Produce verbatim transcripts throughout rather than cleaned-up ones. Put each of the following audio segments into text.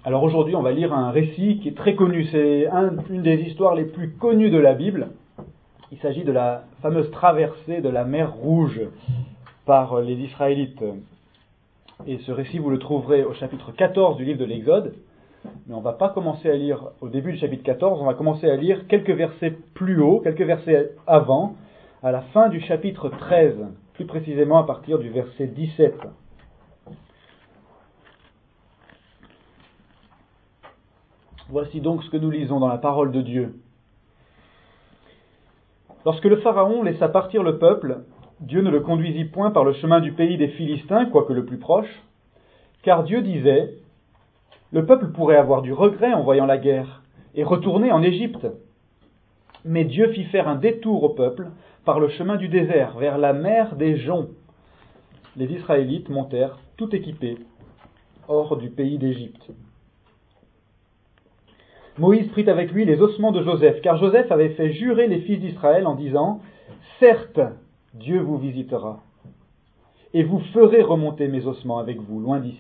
Alors aujourd'hui, on va lire un récit qui est très connu. C'est un, une des histoires les plus connues de la Bible. Il s'agit de la fameuse traversée de la mer Rouge par les Israélites. Et ce récit, vous le trouverez au chapitre quatorze du livre de l'Exode. Mais on ne va pas commencer à lire au début du chapitre quatorze, on va commencer à lire quelques versets plus haut, quelques versets avant, à la fin du chapitre treize, plus précisément à partir du verset dix-sept. Voici donc ce que nous lisons dans la parole de Dieu. Lorsque le Pharaon laissa partir le peuple, Dieu ne le conduisit point par le chemin du pays des Philistins, quoique le plus proche, car Dieu disait, « Le peuple pourrait avoir du regret en voyant la guerre, et retourner en Égypte. » Mais Dieu fit faire un détour au peuple par le chemin du désert, vers la mer des Joncs. Les Israélites montèrent tout équipés, hors du pays d'Égypte. Moïse prit avec lui les ossements de Joseph, car Joseph avait fait jurer les fils d'Israël en disant « Certes, Dieu vous visitera, et vous ferez remonter mes ossements avec vous, loin d'ici. »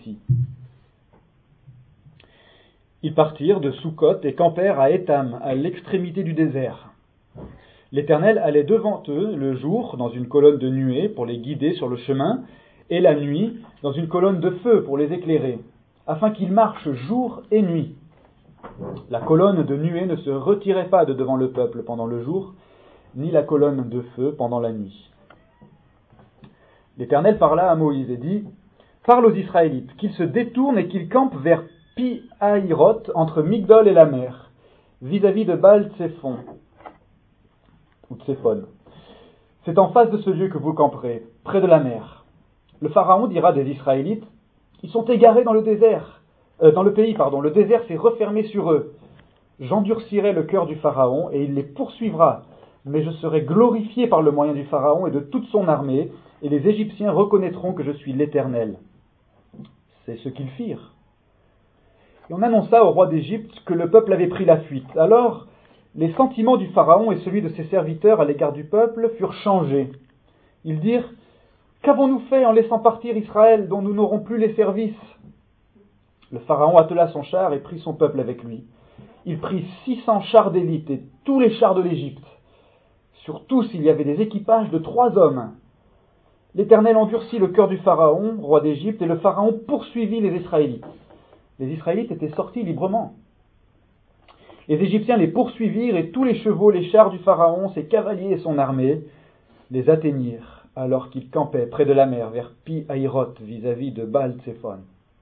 Ils partirent de Sukkot et campèrent à Étam, à l'extrémité du désert. L'Éternel allait devant eux le jour dans une colonne de nuée pour les guider sur le chemin, et la nuit dans une colonne de feu pour les éclairer, afin qu'ils marchent jour et nuit. La colonne de nuée ne se retirait pas de devant le peuple pendant le jour, ni la colonne de feu pendant la nuit. L'Éternel parla à Moïse et dit, « Parle aux Israélites, qu'ils se détournent et qu'ils campent vers Pi-Hahiroth, entre Migdol et la mer, vis-à-vis de Baal-Tséphon, ou Tséphon. C'est en face de ce lieu que vous camperez, près de la mer. Le Pharaon dira des Israélites, « Ils sont égarés dans le désert. » Dans le pays, pardon, le désert s'est refermé sur eux. J'endurcirai le cœur du Pharaon et il les poursuivra, mais je serai glorifié par le moyen du Pharaon et de toute son armée, et les Égyptiens reconnaîtront que je suis l'Éternel. » C'est ce qu'ils firent. Et on annonça au roi d'Égypte que le peuple avait pris la fuite. Alors, les sentiments du Pharaon et celui de ses serviteurs à l'égard du peuple furent changés. Ils dirent, « Qu'avons-nous fait en laissant partir Israël, dont nous n'aurons plus les services ?» Le Pharaon attela son char et prit son peuple avec lui. Il prit six cents chars d'élite et tous les chars de l'Égypte. Sur tous, il y avait des équipages de trois hommes. L'Éternel endurcit le cœur du Pharaon, roi d'Égypte, et le Pharaon poursuivit les Israélites. Les Israélites étaient sortis librement. Les Égyptiens les poursuivirent et tous les chevaux, les chars du Pharaon, ses cavaliers et son armée, les atteignirent alors qu'ils campaient près de la mer vers Pi-Hahiroth vis-à-vis de Baal-Tséphon.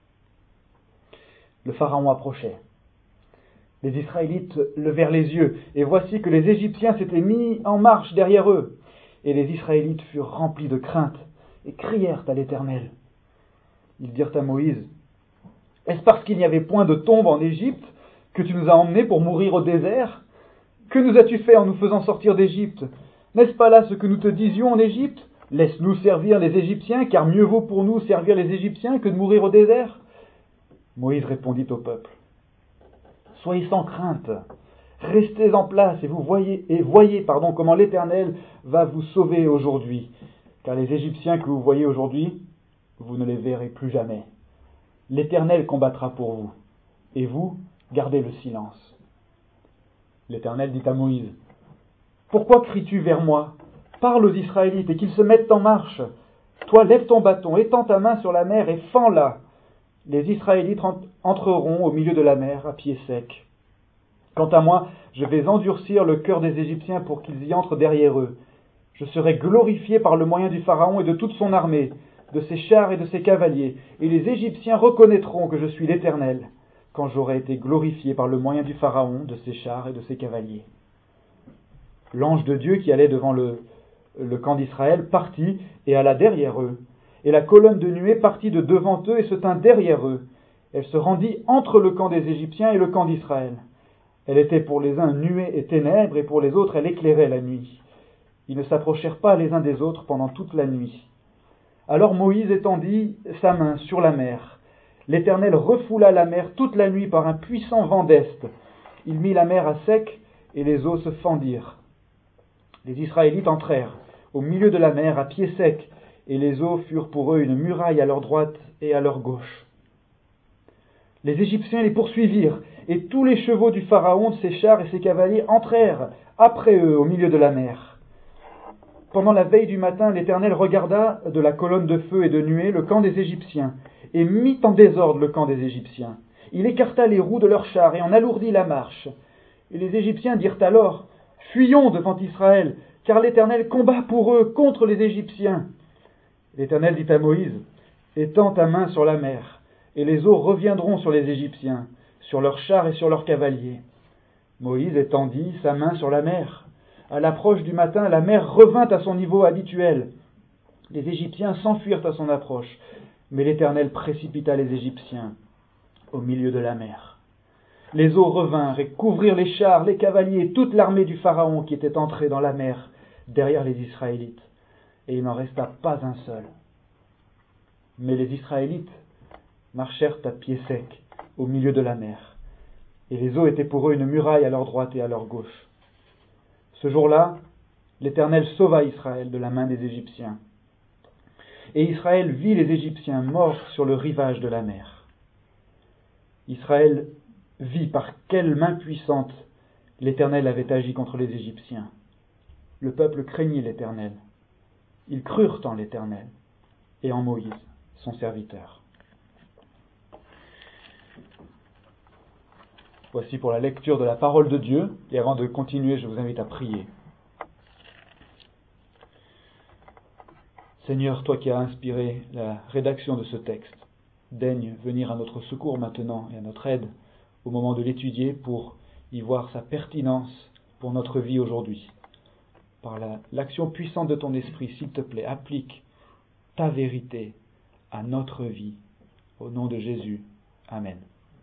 Le Pharaon approchait. Les Israélites levèrent les yeux, et voici que les Égyptiens s'étaient mis en marche derrière eux. Et les Israélites furent remplis de crainte, et crièrent à l'Éternel. Ils dirent à Moïse, « Est-ce parce qu'il n'y avait point de tombe en Égypte que tu nous as emmenés pour mourir au désert? Que nous as-tu fait en nous faisant sortir d'Égypte? N'est-ce pas là ce que nous te disions en Égypte? Laisse-nous servir les Égyptiens, car mieux vaut pour nous servir les Égyptiens que de mourir au désert. » Moïse répondit au peuple, « Soyez sans crainte, restez en place et vous voyez, et voyez pardon, comment l'Éternel va vous sauver aujourd'hui, car les Égyptiens que vous voyez aujourd'hui, vous ne les verrez plus jamais. L'Éternel combattra pour vous, et vous, gardez le silence. » L'Éternel dit à Moïse, « Pourquoi cries-tu vers moi? Parle aux Israélites et qu'ils se mettent en marche. Toi, lève ton bâton, étends ta main sur la mer et fends-la. Les Israélites entreront au milieu de la mer à pied sec. Quant à moi, je vais endurcir le cœur des Égyptiens pour qu'ils y entrent derrière eux. Je serai glorifié par le moyen du Pharaon et de toute son armée, de ses chars et de ses cavaliers, et les Égyptiens reconnaîtront que je suis l'Éternel, quand j'aurai été glorifié par le moyen du Pharaon, de ses chars et de ses cavaliers. » L'ange de Dieu qui allait devant le, le camp d'Israël partit et alla derrière eux. Et la colonne de nuée partit de devant eux et se tint derrière eux. Elle se rendit entre le camp des Égyptiens et le camp d'Israël. Elle était pour les uns nuée et ténèbres, et pour les autres elle éclairait la nuit. Ils ne s'approchèrent pas les uns des autres pendant toute la nuit. Alors Moïse étendit sa main sur la mer. L'Éternel refoula la mer toute la nuit par un puissant vent d'est. Il mit la mer à sec, et les eaux se fendirent. Les Israélites entrèrent au milieu de la mer à pied sec, et les eaux furent pour eux une muraille à leur droite et à leur gauche. Les Égyptiens les poursuivirent, et tous les chevaux du Pharaon, ses chars et ses cavaliers entrèrent après eux au milieu de la mer. Pendant la veille du matin, l'Éternel regarda de la colonne de feu et de nuée le camp des Égyptiens, et mit en désordre le camp des Égyptiens. Il écarta les roues de leurs chars et en alourdit la marche. Et les Égyptiens dirent alors, « Fuyons devant Israël, car l'Éternel combat pour eux contre les Égyptiens. » L'Éternel dit à Moïse, « Étends ta main sur la mer, et les eaux reviendront sur les Égyptiens, sur leurs chars et sur leurs cavaliers. » Moïse étendit sa main sur la mer. À l'approche du matin, la mer revint à son niveau habituel. Les Égyptiens s'enfuirent à son approche, mais l'Éternel précipita les Égyptiens au milieu de la mer. Les eaux revinrent et couvrirent les chars, les cavaliers et toute l'armée du Pharaon qui était entrée dans la mer derrière les Israélites. Et il n'en resta pas un seul. Mais les Israélites marchèrent à pied sec au milieu de la mer. Et les eaux étaient pour eux une muraille à leur droite et à leur gauche. Ce jour-là, l'Éternel sauva Israël de la main des Égyptiens. Et Israël vit les Égyptiens morts sur le rivage de la mer. Israël vit par quelle main puissante l'Éternel avait agi contre les Égyptiens. Le peuple craignit l'Éternel. Ils crurent en l'Éternel et en Moïse, son serviteur. Voici pour la lecture de la parole de Dieu. Et avant de continuer, je vous invite à prier. Seigneur, toi qui as inspiré la rédaction de ce texte, daigne venir à notre secours maintenant et à notre aide au moment de l'étudier pour y voir sa pertinence pour notre vie aujourd'hui. Par la, l'action puissante de ton esprit, s'il te plaît, applique ta vérité à notre vie. Au nom de Jésus. Amen.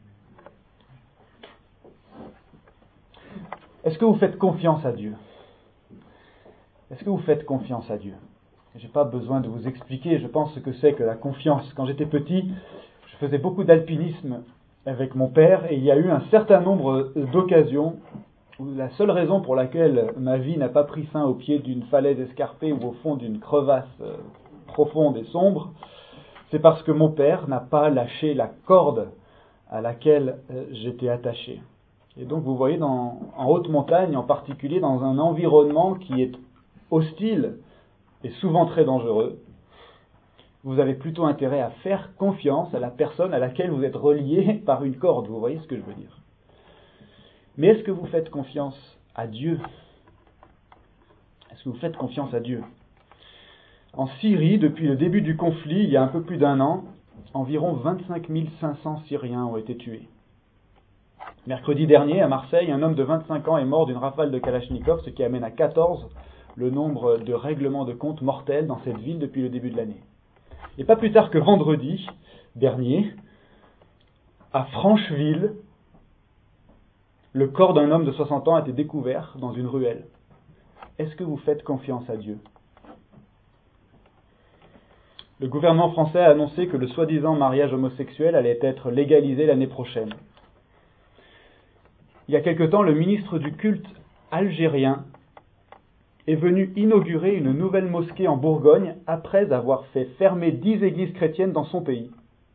Est-ce que vous faites confiance à Dieu ? Est-ce que vous faites confiance à Dieu ? Je n'ai pas besoin de vous expliquer, je pense ce que c'est que la confiance. Quand j'étais petit, je faisais beaucoup d'alpinisme avec mon père et il y a eu un certain nombre d'occasions où la seule raison pour laquelle ma vie n'a pas pris fin au pied d'une falaise escarpée ou au fond d'une crevasse profonde et sombre, c'est parce que mon père n'a pas lâché la corde à laquelle j'étais attaché. Et donc vous voyez, dans, en haute montagne, en particulier dans un environnement qui est hostile et souvent très dangereux, vous avez plutôt intérêt à faire confiance à la personne à laquelle vous êtes relié par une corde. Vous voyez ce que je veux dire ? Mais est-ce que vous faites confiance à Dieu ? Est-ce que vous faites confiance à Dieu ? En Syrie, depuis le début du conflit, il y a un peu plus d'un an, environ vingt-cinq mille cinq cents Syriens ont été tués. Mercredi dernier, à Marseille, un homme de vingt-cinq ans est mort d'une rafale de Kalachnikov, ce qui amène à quatorze le nombre de règlements de compte mortels dans cette ville depuis le début de l'année. Et pas plus tard que vendredi dernier, à Francheville, le corps d'un homme de soixante ans a été découvert dans une ruelle. Est-ce que vous faites confiance à Dieu ? Le gouvernement français a annoncé que le soi-disant mariage homosexuel allait être légalisé l'année prochaine. Il y a quelque temps, le ministre du culte algérien est venu inaugurer une nouvelle mosquée en Bourgogne après avoir fait fermer dix églises chrétiennes dans son pays.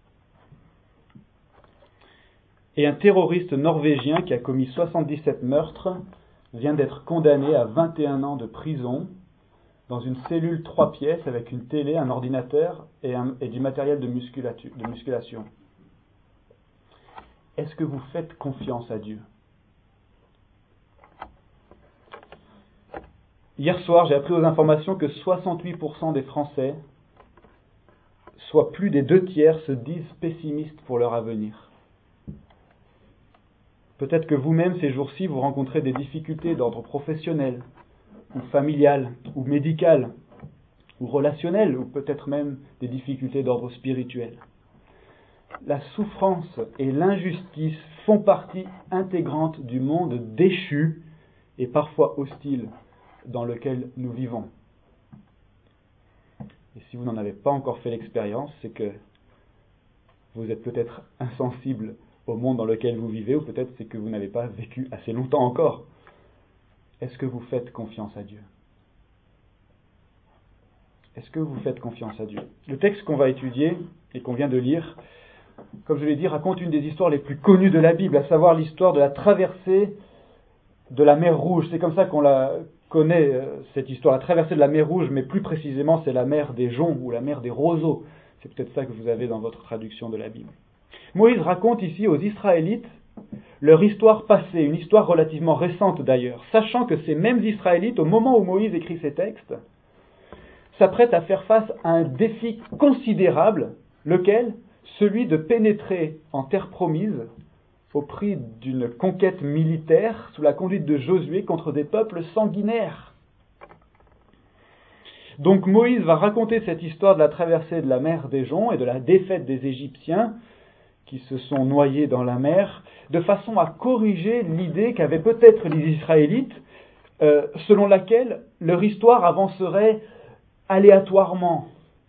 Et un terroriste norvégien qui a commis soixante-dix-sept meurtres vient d'être condamné à vingt et un ans de prison dans une cellule trois pièces avec une télé, un ordinateur et, un, et du matériel de, musculatu- de musculation. Est-ce que vous faites confiance à Dieu ? Hier soir, j'ai appris aux informations que soixante-huit pour cent des Français, soit plus des deux tiers, se disent pessimistes pour leur avenir. Peut-être que vous-même, ces jours-ci, vous rencontrez des difficultés d'ordre professionnel, ou familial, ou médical, ou relationnel, ou peut-être même des difficultés d'ordre spirituel. La souffrance et l'injustice font partie intégrante du monde déchu et parfois hostile dans lequel nous vivons. Et si vous n'en avez pas encore fait l'expérience, c'est que vous êtes peut-être insensible au monde dans lequel vous vivez, ou peut-être c'est que vous n'avez pas vécu assez longtemps encore. Est-ce que vous faites confiance à Dieu ? Est-ce que vous faites confiance à Dieu ? Le texte qu'on va étudier et qu'on vient de lire comme je l'ai dit, raconte une des histoires les plus connues de la Bible, à savoir l'histoire de la traversée de la mer Rouge. C'est comme ça qu'on la connaît, cette histoire, la traversée de la mer Rouge, mais plus précisément, c'est la mer des Joncs ou la mer des roseaux. C'est peut-être ça que vous avez dans votre traduction de la Bible. Moïse raconte ici aux Israélites leur histoire passée, une histoire relativement récente d'ailleurs, sachant que ces mêmes Israélites, au moment où Moïse écrit ces textes, s'apprêtent à faire face à un défi considérable, lequel ? Celui de pénétrer en terre promise au prix d'une conquête militaire sous la conduite de Josué contre des peuples sanguinaires. Donc Moïse va raconter cette histoire de la traversée de la mer des Joncs et de la défaite des Égyptiens qui se sont noyés dans la mer, de façon à corriger l'idée qu'avaient peut-être les Israélites, euh, selon laquelle leur histoire avancerait aléatoirement,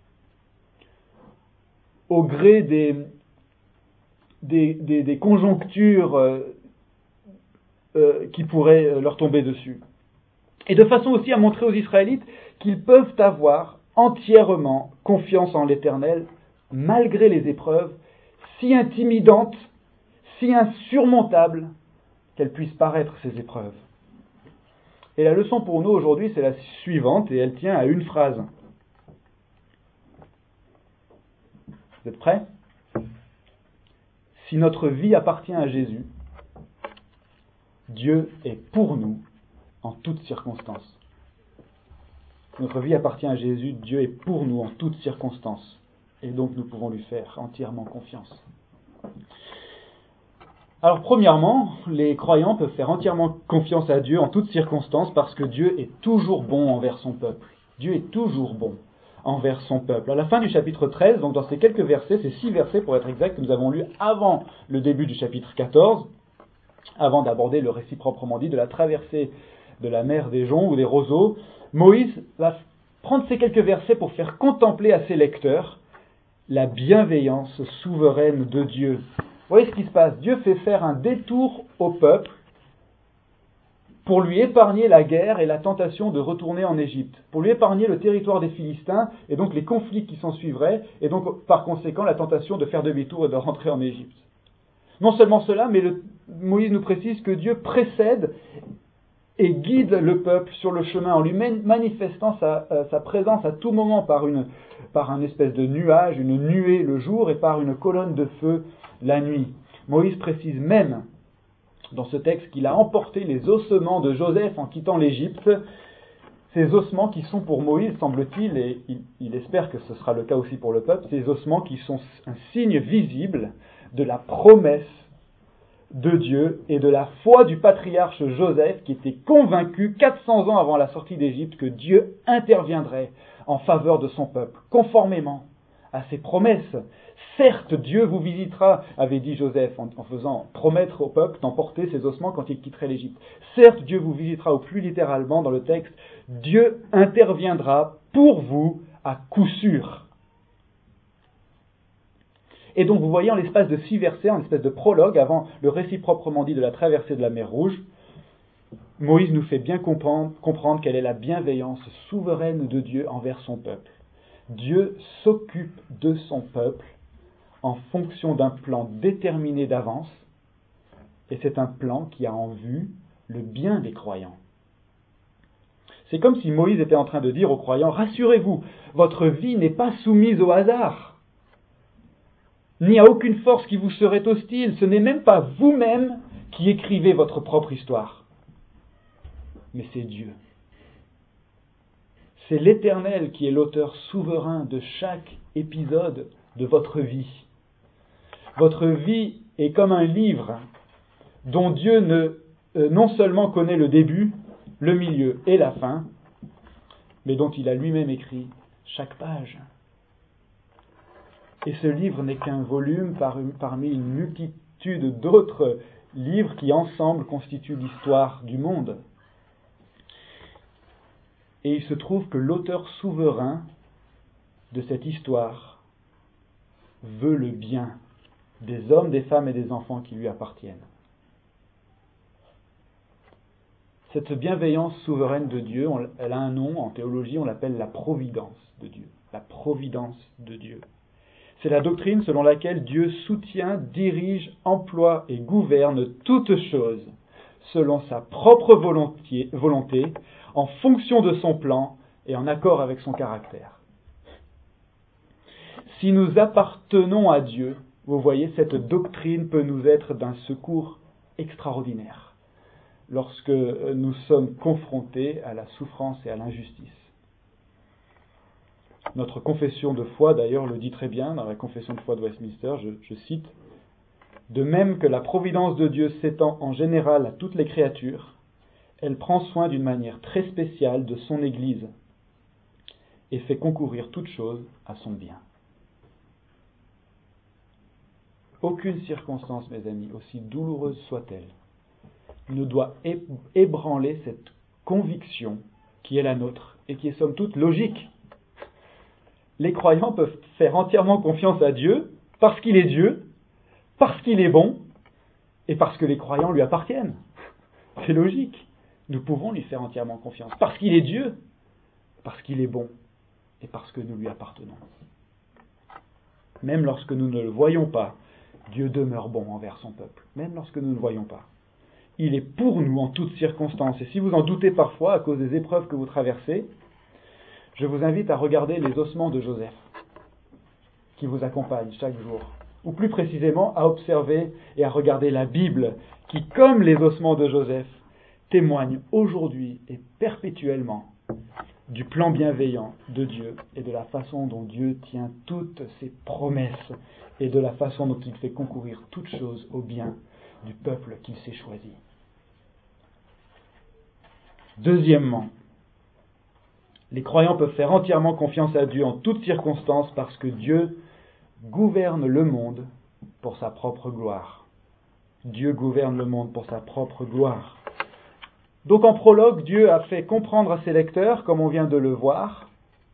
au gré des, des, des, des conjonctures euh, euh, qui pourraient leur tomber dessus. Et de façon aussi à montrer aux Israélites qu'ils peuvent avoir entièrement confiance en l'Éternel, malgré les épreuves, si intimidantes, si insurmontables qu'elles puissent paraître ces épreuves. Et la leçon pour nous aujourd'hui, c'est la suivante, et elle tient à une phrase. Vous êtes prêts ? Si notre vie appartient à Jésus, Dieu est pour nous en toutes circonstances. Si notre vie appartient à Jésus, Dieu est pour nous en toutes circonstances. Et donc nous pouvons lui faire entièrement confiance. Alors premièrement, les croyants peuvent faire entièrement confiance à Dieu en toutes circonstances parce que Dieu est toujours bon envers son peuple. Dieu est toujours bon envers son peuple. À la fin du chapitre treize, donc dans ces quelques versets, ces six versets pour être exact, que nous avons lus avant le début du chapitre quatorze, avant d'aborder le récit proprement dit de la traversée de la mer des Joncs ou des roseaux, Moïse va prendre ces quelques versets pour faire contempler à ses lecteurs la bienveillance souveraine de Dieu. Vous voyez ce qui se passe ? Dieu fait faire un détour au peuple pour lui épargner la guerre et la tentation de retourner en Égypte, pour lui épargner le territoire des Philistins et donc les conflits qui s'en suivraient, et donc par conséquent la tentation de faire demi-tour et de rentrer en Égypte. Non seulement cela, mais le, Moïse nous précise que Dieu précède et guide le peuple sur le chemin en lui manifestant sa, euh, sa présence à tout moment par une, par un espèce de nuage, une nuée le jour et par une colonne de feu la nuit. Moïse précise même dans ce texte qu'il a emporté les ossements de Joseph en quittant l'Égypte, ces ossements qui sont pour Moïse, semble-t-il, et il, il espère que ce sera le cas aussi pour le peuple, ces ossements qui sont un signe visible de la promesse de Dieu et de la foi du patriarche Joseph qui était convaincu quatre cents ans avant la sortie d'Égypte que Dieu interviendrait en faveur de son peuple, conformément à ses promesses. Certes, Dieu vous visitera, avait dit Joseph en, en faisant promettre au peuple d'emporter ses ossements quand il quitterait l'Égypte. Certes, Dieu vous visitera, ou plus littéralement dans le texte, Dieu interviendra pour vous à coup sûr. Et donc vous voyez en l'espace de six versets, en espèce de prologue, avant le récit proprement dit de la traversée de la mer Rouge, Moïse nous fait bien comprendre, comprendre quelle est la bienveillance souveraine de Dieu envers son peuple. Dieu s'occupe de son peuple en fonction d'un plan déterminé d'avance, et c'est un plan qui a en vue le bien des croyants. C'est comme si Moïse était en train de dire aux croyants, rassurez-vous, votre vie n'est pas soumise au hasard, ni à aucune force qui vous serait hostile, ce n'est même pas vous-même qui écrivez votre propre histoire, mais c'est Dieu. C'est l'Éternel qui est l'auteur souverain de chaque épisode de votre vie. Votre vie est comme un livre dont Dieu ne, euh, non seulement connaît le début, le milieu et la fin, mais dont il a lui-même écrit chaque page. Et ce livre n'est qu'un volume par, parmi une multitude d'autres livres qui ensemble constituent l'histoire du monde. Et il se trouve que l'auteur souverain de cette histoire veut le bien des hommes, des femmes et des enfants qui lui appartiennent. Cette bienveillance souveraine de Dieu, elle a un nom en théologie, on l'appelle la providence de Dieu. La providence de Dieu. C'est la doctrine selon laquelle Dieu soutient, dirige, emploie et gouverne toutes choses selon sa propre volonté, volonté, en fonction de son plan et en accord avec son caractère. Si nous appartenons à Dieu, vous voyez, cette doctrine peut nous être d'un secours extraordinaire lorsque nous sommes confrontés à la souffrance et à l'injustice. Notre confession de foi, d'ailleurs, le dit très bien dans la confession de foi de Westminster, je, je cite, « De même que la providence de Dieu s'étend en général à toutes les créatures, elle prend soin d'une manière très spéciale de son Église et fait concourir toutes choses à son bien. » Aucune circonstance, mes amis, aussi douloureuse soit-elle, ne doit ébranler cette conviction qui est la nôtre et qui est somme toute logique. Les croyants peuvent faire entièrement confiance à Dieu parce qu'il est Dieu, parce qu'il est bon et parce que les croyants lui appartiennent. C'est logique. Nous pouvons lui faire entièrement confiance parce qu'il est Dieu, parce qu'il est bon et parce que nous lui appartenons. Même lorsque nous ne le voyons pas, Dieu demeure bon envers son peuple, même lorsque nous ne le voyons pas. Il est pour nous en toutes circonstances. Et si vous en doutez parfois à cause des épreuves que vous traversez, je vous invite à regarder les ossements de Joseph, qui vous accompagnent chaque jour. Ou plus précisément, à observer et à regarder la Bible, qui, comme les ossements de Joseph, témoigne aujourd'hui et perpétuellement du plan bienveillant de Dieu et de la façon dont Dieu tient toutes ses promesses et de la façon dont il fait concourir toutes choses au bien du peuple qu'il s'est choisi. Deuxièmement, les croyants peuvent faire entièrement confiance à Dieu en toutes circonstances parce que Dieu gouverne le monde pour sa propre gloire. Dieu gouverne le monde pour sa propre gloire. Donc en prologue, Dieu a fait comprendre à ses lecteurs, comme on vient de le voir,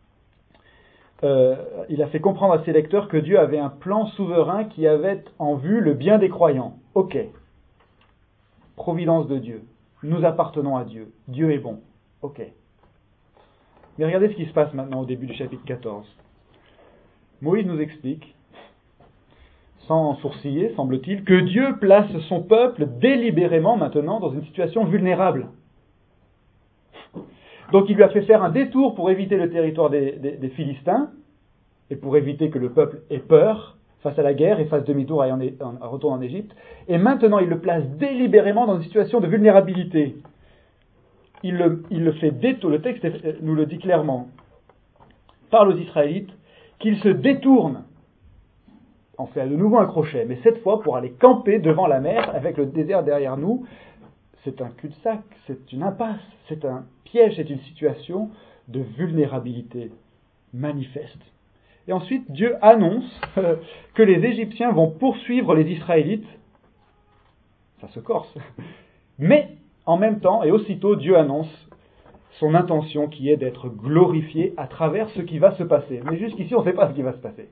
euh, il a fait comprendre à ses lecteurs que Dieu avait un plan souverain qui avait en vue le bien des croyants. Ok. Providence de Dieu. Nous appartenons à Dieu. Dieu est bon. Ok. Mais regardez ce qui se passe maintenant au début du chapitre quatorze. Moïse nous explique, sans sourciller, semble-t-il, que Dieu place son peuple délibérément maintenant dans une situation vulnérable. Donc il lui a fait faire un détour pour éviter le territoire des, des, des Philistins et pour éviter que le peuple ait peur face à la guerre et fasse demi-tour et en, en, retourne en Égypte. Et maintenant il le place délibérément dans une situation de vulnérabilité. Il le, il le fait détour, le texte nous le dit clairement, parle aux Israélites qu'ils se détournent. On fait de nouveau un crochet, mais cette fois pour aller camper devant la mer avec le désert derrière nous. C'est un cul-de-sac, c'est une impasse, c'est un piège, c'est une situation de vulnérabilité manifeste. Et ensuite, Dieu annonce euh, que les Égyptiens vont poursuivre les Israélites. Ça se corse. Mais, en même temps, et aussitôt, Dieu annonce son intention qui est d'être glorifié à travers ce qui va se passer. Mais jusqu'ici, on ne sait pas ce qui va se passer.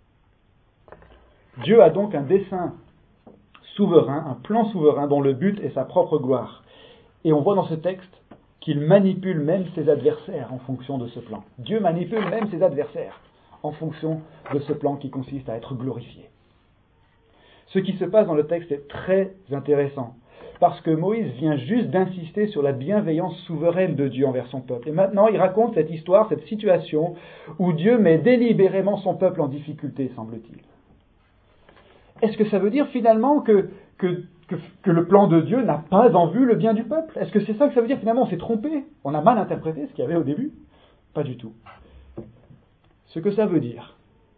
Dieu a donc un dessein souverain, un plan souverain dont le but est sa propre gloire. Et on voit dans ce texte qu'il manipule même ses adversaires en fonction de ce plan. Dieu manipule même ses adversaires en fonction de ce plan qui consiste à être glorifié. Ce qui se passe dans le texte est très intéressant, parce que Moïse vient juste d'insister sur la bienveillance souveraine de Dieu envers son peuple. Et maintenant, il raconte cette histoire, cette situation, où Dieu met délibérément son peuple en difficulté, semble-t-il. Est-ce que ça veut dire finalement que, que, que, que le plan de Dieu n'a pas en vue le bien du peuple ? Est-ce que c'est ça que ça veut dire finalement ? On s'est trompé ? On a mal interprété ce qu'il y avait au début ? Pas du tout. Ce que ça veut dire,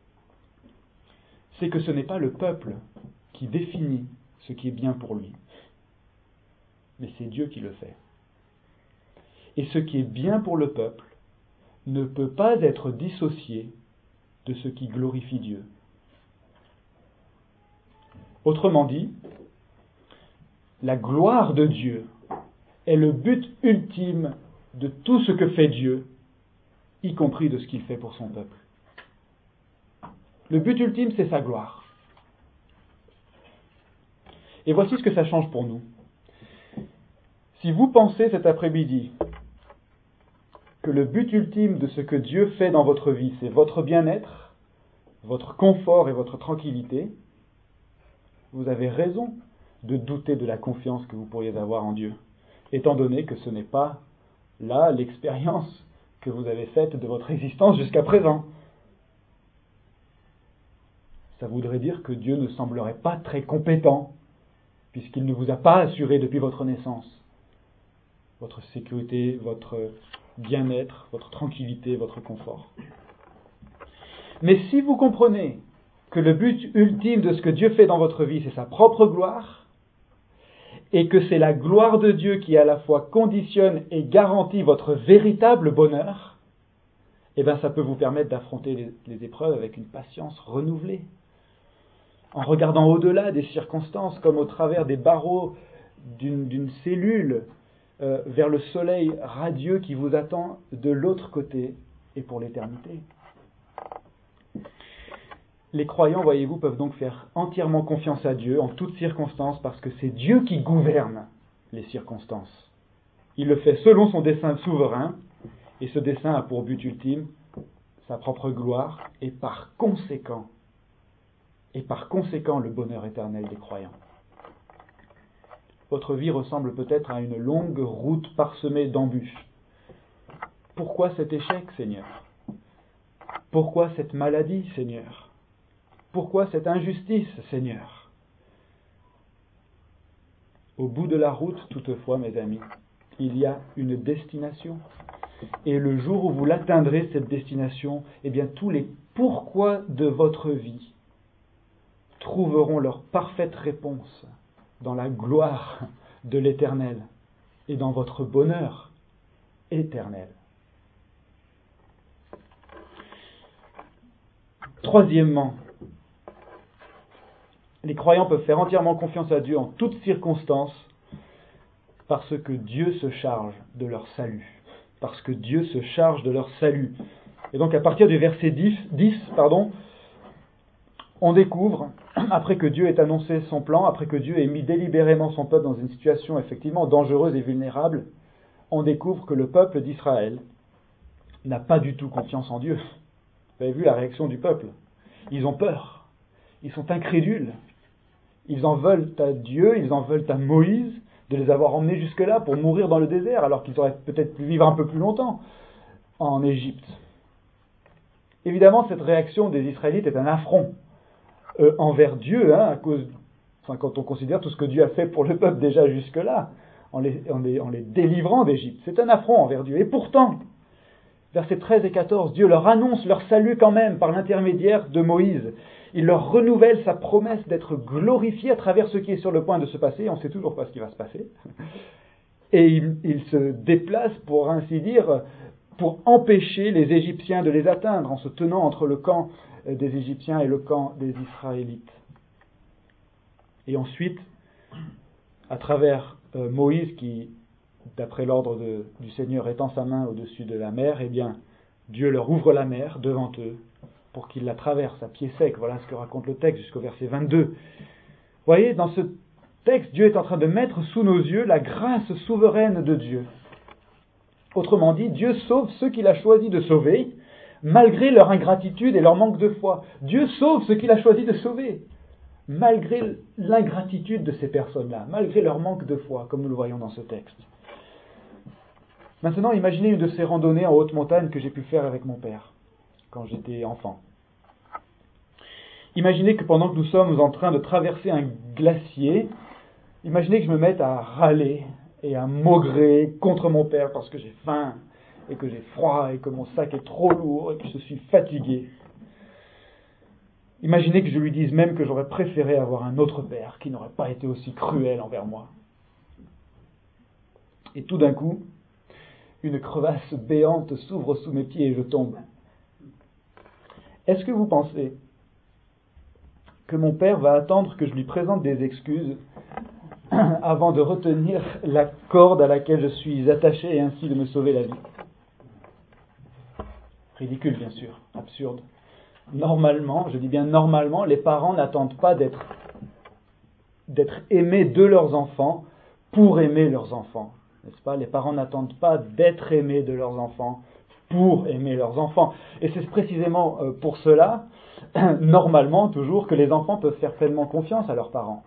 c'est que ce n'est pas le peuple qui définit ce qui est bien pour lui, mais c'est Dieu qui le fait. Et ce qui est bien pour le peuple ne peut pas être dissocié de ce qui glorifie Dieu. Autrement dit, la gloire de Dieu est le but ultime de tout ce que fait Dieu, y compris de ce qu'il fait pour son peuple. Le but ultime, c'est sa gloire. Et voici ce que ça change pour nous. Si vous pensez cet après-midi que le but ultime de ce que Dieu fait dans votre vie, c'est votre bien-être, votre confort et votre tranquillité, vous avez raison de douter de la confiance que vous pourriez avoir en Dieu, étant donné que ce n'est pas là l'expérience que vous avez faite de votre existence jusqu'à présent. Ça voudrait dire que Dieu ne semblerait pas très compétent, puisqu'il ne vous a pas assuré depuis votre naissance votre sécurité, votre bien-être, votre tranquillité, votre confort. Mais si vous comprenez que le but ultime de ce que Dieu fait dans votre vie, c'est sa propre gloire, et que c'est la gloire de Dieu qui à la fois conditionne et garantit votre véritable bonheur, eh bien ça peut vous permettre d'affronter les, les épreuves avec une patience renouvelée, en regardant au-delà des circonstances, comme au travers des barreaux d'une, d'une cellule, euh, vers le soleil radieux qui vous attend de l'autre côté et pour l'éternité. Les croyants, voyez-vous, peuvent donc faire entièrement confiance à Dieu en toutes circonstances parce que c'est Dieu qui gouverne les circonstances. Il le fait selon son dessein souverain et ce dessein a pour but ultime sa propre gloire et par conséquent, et par conséquent le bonheur éternel des croyants. Votre vie ressemble peut-être à une longue route parsemée d'embûches. Pourquoi cet échec, Seigneur ? Pourquoi cette maladie, Seigneur ? Pourquoi cette injustice, Seigneur ? Au bout de la route, toutefois, mes amis, il y a une destination. Et le jour où vous l'atteindrez, cette destination, eh bien, tous les pourquoi de votre vie trouveront leur parfaite réponse dans la gloire de l'Éternel et dans votre bonheur éternel. Troisièmement, les croyants peuvent faire entièrement confiance à Dieu en toutes circonstances parce que Dieu se charge de leur salut. Parce que Dieu se charge de leur salut. Et donc à partir du verset dix, pardon, on découvre, après que Dieu ait annoncé son plan, après que Dieu ait mis délibérément son peuple dans une situation effectivement dangereuse et vulnérable, on découvre que le peuple d'Israël n'a pas du tout confiance en Dieu. Vous avez vu la réaction du peuple. Ils ont peur. Ils sont incrédules. Ils en veulent à Dieu, ils en veulent à Moïse de les avoir emmenés jusque-là pour mourir dans le désert, alors qu'ils auraient peut-être pu vivre un peu plus longtemps en Égypte. Évidemment, cette réaction des Israélites est un affront euh, envers Dieu, hein, à cause, enfin, quand on considère tout ce que Dieu a fait pour le peuple déjà jusque-là, en les, en les, en les délivrant d'Égypte. C'est un affront envers Dieu. Et pourtant, versets treize et quatorze, Dieu leur annonce leur salut quand même par l'intermédiaire de Moïse. Il leur renouvelle sa promesse d'être glorifié à travers ce qui est sur le point de se passer. On ne sait toujours pas ce qui va se passer. Et il, il se déplace, pour ainsi dire, pour empêcher les Égyptiens de les atteindre, en se tenant entre le camp des Égyptiens et le camp des Israélites. Et ensuite, à travers euh, Moïse, qui, d'après l'ordre de, du Seigneur, étend sa main au-dessus de la mer, eh bien, Dieu leur ouvre la mer devant eux, pour qu'ils la traversent à pied sec. Voilà ce que raconte le texte jusqu'au verset vingt-deux. Vous voyez, dans ce texte, Dieu est en train de mettre sous nos yeux la grâce souveraine de Dieu. Autrement dit, Dieu sauve ceux qu'il a choisi de sauver, malgré leur ingratitude et leur manque de foi. Dieu sauve ceux qu'il a choisi de sauver, malgré l'ingratitude de ces personnes-là, malgré leur manque de foi, comme nous le voyons dans ce texte. Maintenant, imaginez une de ces randonnées en haute montagne que j'ai pu faire avec mon père, quand j'étais enfant. Imaginez que pendant que nous sommes en train de traverser un glacier, imaginez que je me mette à râler et à maugrer contre mon père parce que j'ai faim et que j'ai froid et que mon sac est trop lourd et que je suis fatigué. Imaginez que je lui dise même que j'aurais préféré avoir un autre père qui n'aurait pas été aussi cruel envers moi. Et tout d'un coup, une crevasse béante s'ouvre sous mes pieds et je tombe. Est-ce que vous pensez que mon père va attendre que je lui présente des excuses avant de retenir la corde à laquelle je suis attaché et ainsi de me sauver la vie? Ridicule, bien sûr, absurde. Normalement, je dis bien normalement, les parents n'attendent pas d'être, d'être aimés de leurs enfants pour aimer leurs enfants. N'est-ce pas? Les parents n'attendent pas d'être aimés de leurs enfants pour aimer leurs enfants. Et c'est précisément pour cela normalement toujours que les enfants peuvent faire pleinement confiance à leurs parents.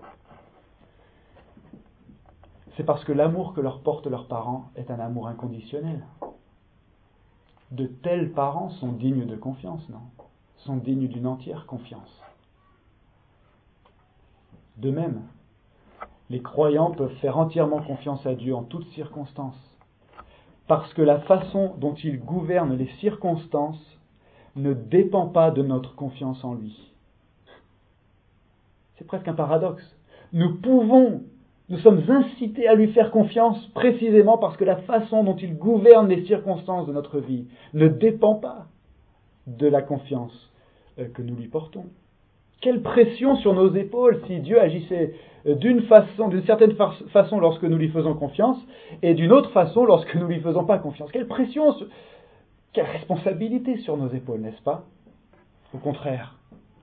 C'est parce que l'amour que leur portent leurs parents est un amour inconditionnel. De tels parents sont dignes de confiance, non ? Sont dignes d'une entière confiance. De même, les croyants peuvent faire entièrement confiance à Dieu en toutes circonstances, parce que la façon dont il gouverne les circonstances ne dépend pas de notre confiance en lui. C'est presque un paradoxe. Nous pouvons, nous sommes incités à lui faire confiance précisément parce que la façon dont il gouverne les circonstances de notre vie ne dépend pas de la confiance que nous lui portons. Quelle pression sur nos épaules si Dieu agissait d'une façon, d'une certaine façon lorsque nous lui faisons confiance et d'une autre façon lorsque nous lui faisons pas confiance. Quelle pression, quelle responsabilité sur nos épaules, n'est-ce pas ? Au contraire,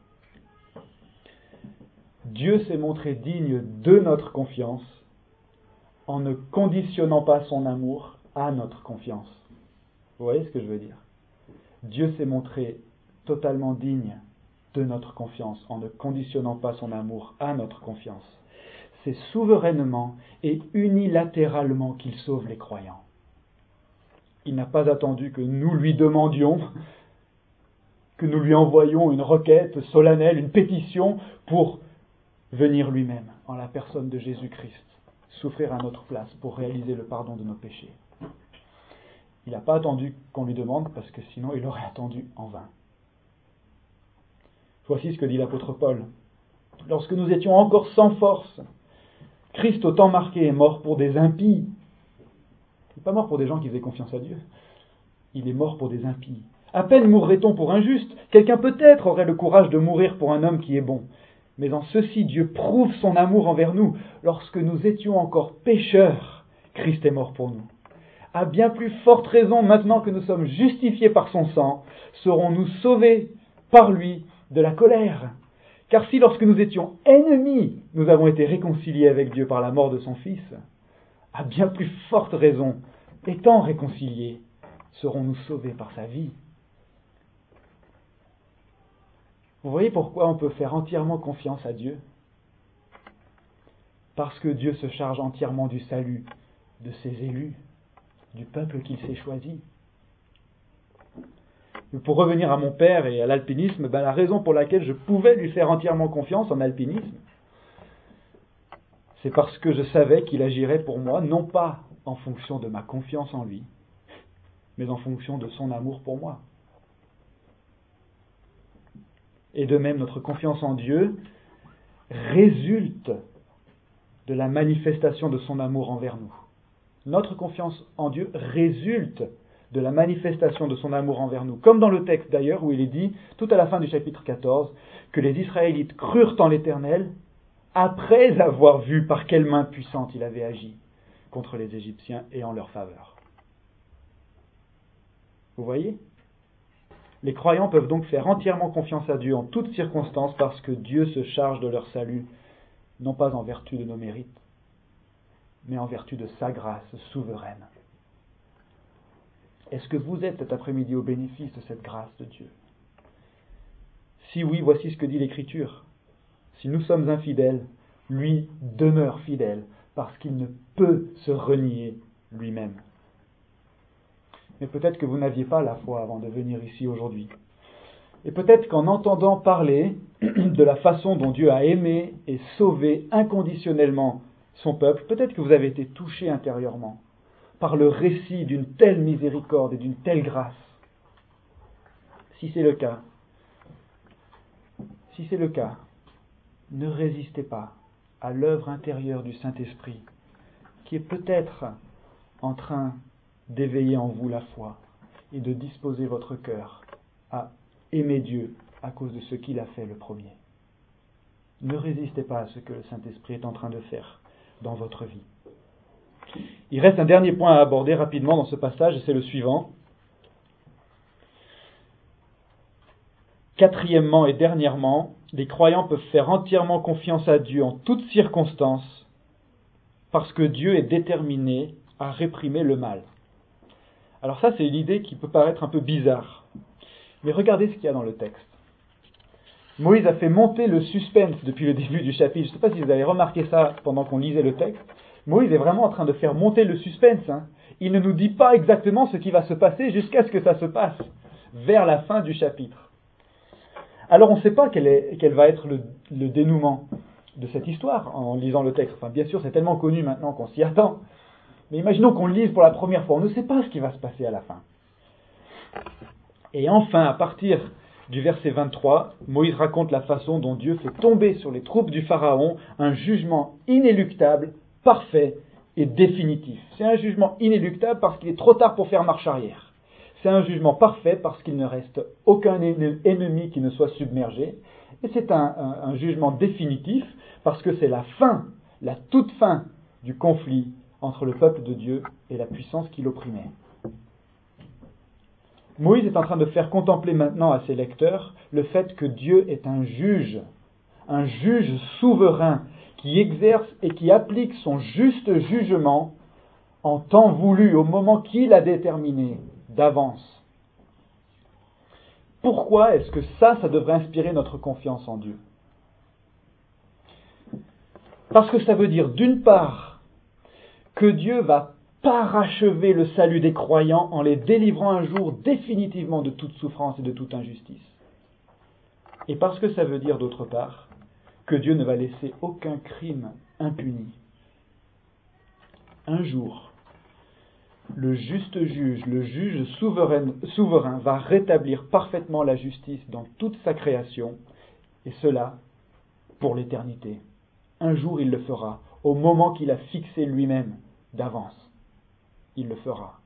Dieu s'est montré digne de notre confiance en ne conditionnant pas son amour à notre confiance. Vous voyez ce que je veux dire ? Dieu s'est montré totalement digne de notre confiance en ne conditionnant pas son amour à notre confiance. C'est souverainement et unilatéralement qu'il sauve les croyants. Il n'a pas attendu que nous lui demandions, que nous lui envoyions une requête solennelle, une pétition pour venir lui-même, en la personne de Jésus-Christ, souffrir à notre place pour réaliser le pardon de nos péchés. Il n'a pas attendu qu'on lui demande, parce que sinon il aurait attendu en vain. Voici ce que dit l'apôtre Paul. Lorsque nous étions encore sans force, Christ au temps marqué est mort pour des impies. Il n'est pas mort pour des gens qui faisaient confiance à Dieu. Il est mort pour des impies. À peine mourrait-on pour un juste. Quelqu'un peut-être aurait le courage de mourir pour un homme qui est bon. Mais en ceci, Dieu prouve son amour envers nous. Lorsque nous étions encore pécheurs, Christ est mort pour nous. À bien plus forte raison, maintenant que nous sommes justifiés par son sang, serons-nous sauvés par lui de la colère. Car si lorsque nous étions ennemis, nous avons été réconciliés avec Dieu par la mort de son Fils, à bien plus forte raison, étant réconciliés, serons-nous sauvés par sa vie. Vous voyez pourquoi on peut faire entièrement confiance à Dieu ? Parce que Dieu se charge entièrement du salut de ses élus, du peuple qu'il s'est choisi. Pour revenir à mon père et à l'alpinisme, ben la raison pour laquelle je pouvais lui faire entièrement confiance en alpinisme, c'est parce que je savais qu'il agirait pour moi, non pas en fonction de ma confiance en lui, mais en fonction de son amour pour moi. Et de même, notre confiance en Dieu résulte de la manifestation de son amour envers nous. Notre confiance en Dieu résulte de la manifestation de son amour envers nous. Comme dans le texte d'ailleurs, où il est dit, tout à la fin du chapitre quatorze, que les Israélites crurent en l'Éternel après avoir vu par quelle main puissante il avait agi contre les Égyptiens et en leur faveur. Vous voyez ? Les croyants peuvent donc faire entièrement confiance à Dieu en toutes circonstances parce que Dieu se charge de leur salut, non pas en vertu de nos mérites, mais en vertu de sa grâce souveraine. Est-ce que vous êtes cet après-midi au bénéfice de cette grâce de Dieu ? Si oui, voici ce que dit l'Écriture. Si nous sommes infidèles, lui demeure fidèle, parce qu'il ne peut se renier lui-même. Mais peut-être que vous n'aviez pas la foi avant de venir ici aujourd'hui. Et peut-être qu'en entendant parler de la façon dont Dieu a aimé et sauvé inconditionnellement son peuple, peut-être que vous avez été touché intérieurement par le récit d'une telle miséricorde et d'une telle grâce. Si c'est le cas, si c'est le cas, ne résistez pas à l'œuvre intérieure du Saint-Esprit, qui est peut-être en train d'éveiller en vous la foi et de disposer votre cœur à aimer Dieu à cause de ce qu'il a fait le premier. Ne résistez pas à ce que le Saint-Esprit est en train de faire dans votre vie. Il reste un dernier point à aborder rapidement dans ce passage, et c'est le suivant. Quatrièmement et dernièrement, les croyants peuvent faire entièrement confiance à Dieu en toutes circonstances, parce que Dieu est déterminé à réprimer le mal. Alors ça, c'est une idée qui peut paraître un peu bizarre. Mais regardez ce qu'il y a dans le texte. Moïse a fait monter le suspense depuis le début du chapitre. Je ne sais pas si vous avez remarqué ça pendant qu'on lisait le texte. Moïse est vraiment en train de faire monter le suspense. Hein. Il ne nous dit pas exactement ce qui va se passer jusqu'à ce que ça se passe, vers la fin du chapitre. Alors on ne sait pas quel, est, quel va être le, le dénouement de cette histoire en lisant le texte. Enfin, bien sûr, c'est tellement connu maintenant qu'on s'y attend. Mais imaginons qu'on le lise pour la première fois. On ne sait pas ce qui va se passer à la fin. Et enfin, à partir du verset vingt-trois, Moïse raconte la façon dont Dieu fait tomber sur les troupes du Pharaon un jugement inéluctable, parfait et définitif. C'est un jugement inéluctable parce qu'il est trop tard pour faire marche arrière. C'est un jugement parfait parce qu'il ne reste aucun ennemi qui ne soit submergé. Et c'est un, un, un jugement définitif parce que c'est la fin, la toute fin du conflit entre le peuple de Dieu et la puissance qui l'opprimait. Moïse est en train de faire contempler maintenant à ses lecteurs le fait que Dieu est un juge, un juge souverain qui exerce et qui applique son juste jugement en temps voulu, au moment qu'il a déterminé d'avance. Pourquoi est-ce que ça, ça devrait inspirer notre confiance en Dieu ? Parce que ça veut dire, d'une part, que Dieu va parachever le salut des croyants en les délivrant un jour définitivement de toute souffrance et de toute injustice. Et parce que ça veut dire, d'autre part, que Dieu ne va laisser aucun crime impuni. Un jour, le juste juge, le juge souverain, souverain va rétablir parfaitement la justice dans toute sa création, et cela pour l'éternité. Un jour il le fera, au moment qu'il a fixé lui-même d'avance. Il le fera.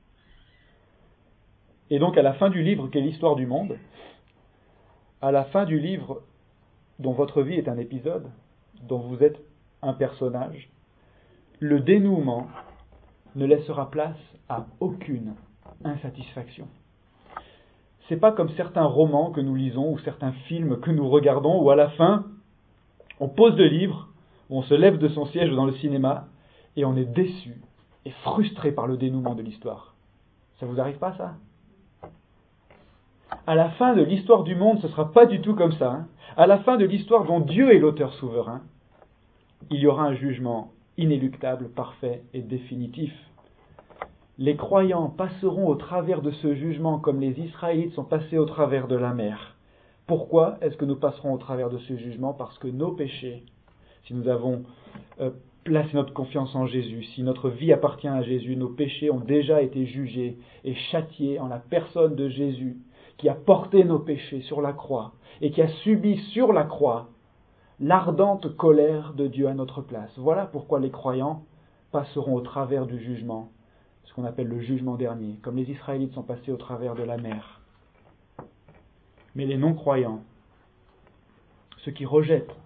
Et donc à la fin du livre qu'est l'histoire du monde, à la fin du livre dont votre vie est un épisode, dont vous êtes un personnage, le dénouement ne laissera place à aucune insatisfaction. C'est pas comme certains romans que nous lisons ou certains films que nous regardons où à la fin on pose le livre, on se lève de son siège dans le cinéma et on est déçu et frustré par le dénouement de l'histoire. Ça vous arrive pas ça ? À la fin de l'histoire du monde, ce ne sera pas du tout comme ça. Hein. À la fin de l'histoire dont Dieu est l'auteur souverain, il y aura un jugement inéluctable, parfait et définitif. Les croyants passeront au travers de ce jugement comme les Israélites sont passés au travers de la mer. Pourquoi est-ce que nous passerons au travers de ce jugement ? Parce que nos péchés, si nous avons euh, placé notre confiance en Jésus, si notre vie appartient à Jésus, nos péchés ont déjà été jugés et châtiés en la personne de Jésus, qui a porté nos péchés sur la croix et qui a subi sur la croix l'ardente colère de Dieu à notre place. Voilà pourquoi les croyants passeront au travers du jugement, ce qu'on appelle le jugement dernier, comme les Israélites sont passés au travers de la mer. Mais les non-croyants, ceux qui rejettent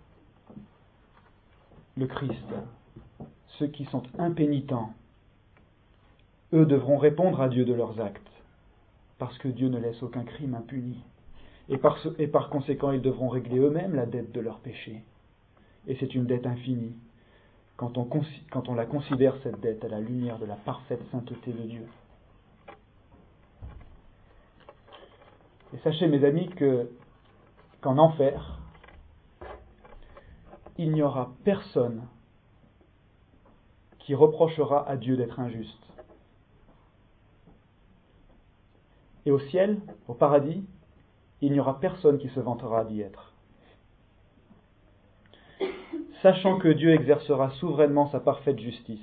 le Christ, ceux qui sont impénitents, eux devront répondre à Dieu de leurs actes, parce que Dieu ne laisse aucun crime impuni. Et par, ce, et par conséquent, ils devront régler eux-mêmes la dette de leurs péchés. Et c'est une dette infinie, quand on, quand on la considère, cette dette, à la lumière de la parfaite sainteté de Dieu. Et sachez, mes amis, que, qu'en enfer, il n'y aura personne qui reprochera à Dieu d'être injuste. Et au ciel, au paradis, il n'y aura personne qui se vantera d'y être. Sachant que Dieu exercera souverainement sa parfaite justice,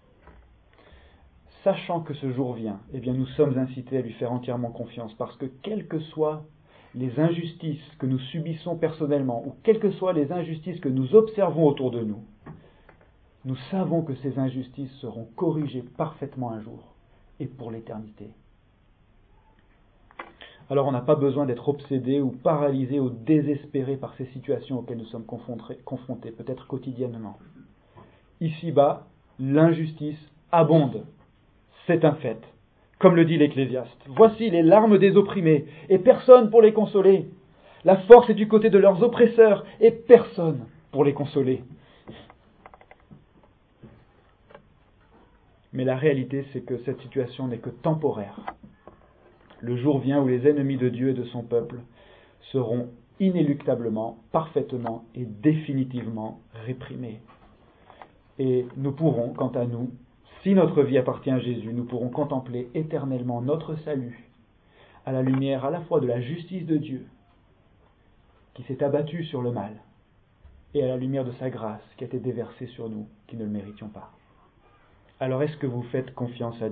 sachant que ce jour vient, eh bien nous sommes incités à lui faire entièrement confiance, parce que quelles que soient les injustices que nous subissons personnellement, ou quelles que soient les injustices que nous observons autour de nous, nous savons que ces injustices seront corrigées parfaitement un jour, et pour l'éternité. Alors on n'a pas besoin d'être obsédé ou paralysé ou désespéré par ces situations auxquelles nous sommes confrontés, peut-être quotidiennement. Ici-bas, l'injustice abonde. C'est un fait. Comme le dit l'Ecclésiaste. Voici les larmes des opprimés, et personne pour les consoler. La force est du côté de leurs oppresseurs, et personne pour les consoler. Mais la réalité, c'est que cette situation n'est que temporaire. Le jour vient où les ennemis de Dieu et de son peuple seront inéluctablement, parfaitement et définitivement réprimé. Et nous pourrons, quant à nous, si notre vie appartient à Jésus, nous pourrons contempler éternellement notre salut à la lumière à la fois de la justice de Dieu qui s'est abattue sur le mal et à la lumière de sa grâce qui a été déversée sur nous qui ne le méritions pas. Alors est-ce que vous faites confiance à Dieu ?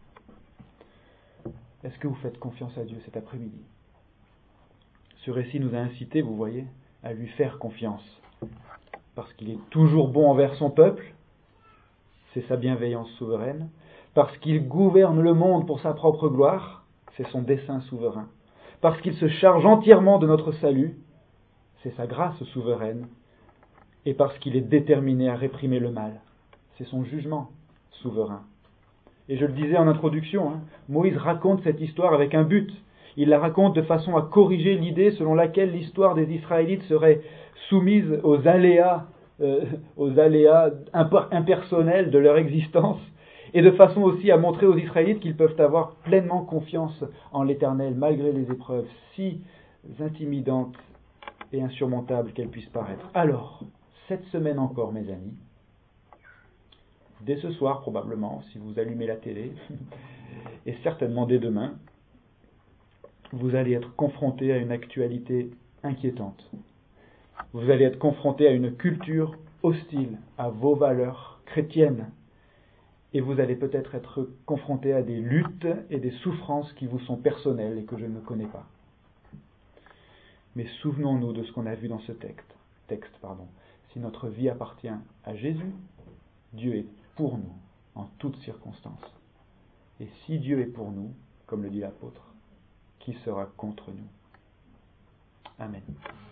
Est-ce que vous faites confiance à Dieu cet après-midi ? Ce récit nous a incités, vous voyez, à lui faire confiance. Parce qu'il est toujours bon envers son peuple, c'est sa bienveillance souveraine. Parce qu'il gouverne le monde pour sa propre gloire, c'est son dessein souverain. Parce qu'il se charge entièrement de notre salut, c'est sa grâce souveraine. Et parce qu'il est déterminé à réprimer le mal, c'est son jugement souverain. Et je le disais en introduction, hein, Moïse raconte cette histoire avec un but. Il la raconte de façon à corriger l'idée selon laquelle l'histoire des Israélites serait soumise aux aléas, euh, aux aléas impersonnels de leur existence, et de façon aussi à montrer aux Israélites qu'ils peuvent avoir pleinement confiance en l'Éternel, malgré les épreuves si intimidantes et insurmontables qu'elles puissent paraître. Alors, cette semaine encore, mes amis, dès ce soir probablement, si vous allumez la télé, et certainement dès demain, vous allez être confrontés à une actualité inquiétante. Vous allez être confrontés à une culture hostile à vos valeurs chrétiennes. Et vous allez peut-être être confrontés à des luttes et des souffrances qui vous sont personnelles et que je ne connais pas. Mais souvenons-nous de ce qu'on a vu dans ce texte. texte pardon. Si notre vie appartient à Jésus, Dieu est pour nous en toutes circonstances. Et si Dieu est pour nous, comme le dit l'apôtre, qui sera contre nous ? Amen.